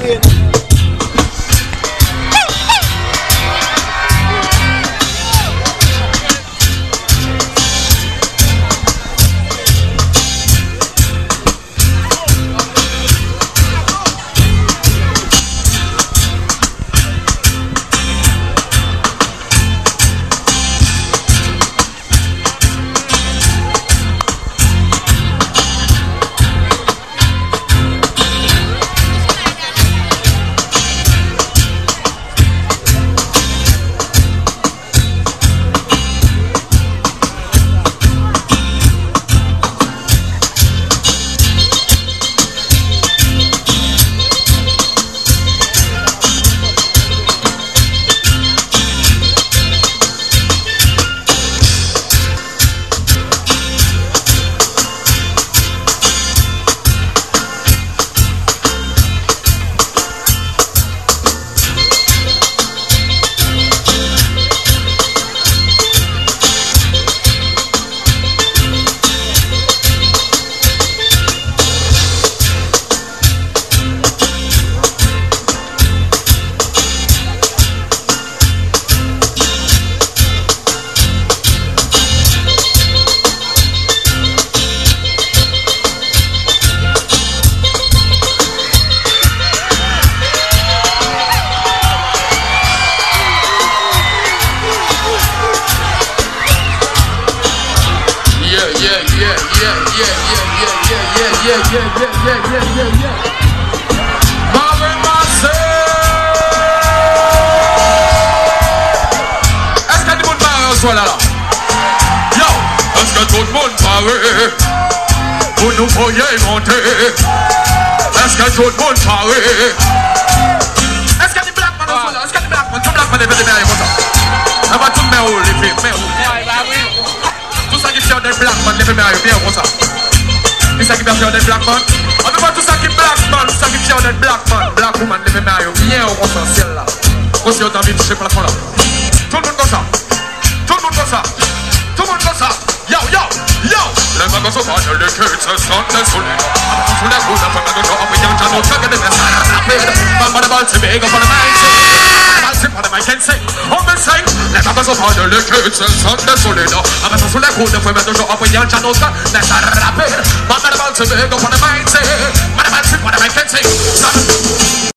again. Voilà là. Yo, est-ce que tout le monde paraît? Vous nous voyez monter. Est-ce que tout le monde paraît? Est-ce que les black man sont là? Est-ce que les black man, tout black man est venu derrière moi? On va tout mettre où les filles, mais où? Tout ça qui fait des black man, les filles derrière bien comme ça. Tout ça qui fait des black man. On ne voit tout ça qui black man, tout ça qui fait des black man, black woman, les filles derrière bien comme ça, ciel là. Comme si on t'a envie de toucher pour la fin là. Tout le monde comme ça. Tout le monde comme ça. Tout le monde comme ça. Yo, yo, yo. Les magas sont pas de l'équipe, ce sont des solides. Sous les coups, après que je offre, y'en a d'autres que des messages rapides. Maman de balle, c'est big, on va le main, c'est pas de main, qu'elle sait. On me sait. Les magas sont pas de l'équipe, ce sont des solides. Après que sous les coups, après que je offre, y'en a d'autres que des messages rapides. Maman de balle, c'est big, on va le main, c'est pas de main, qu'elle sait.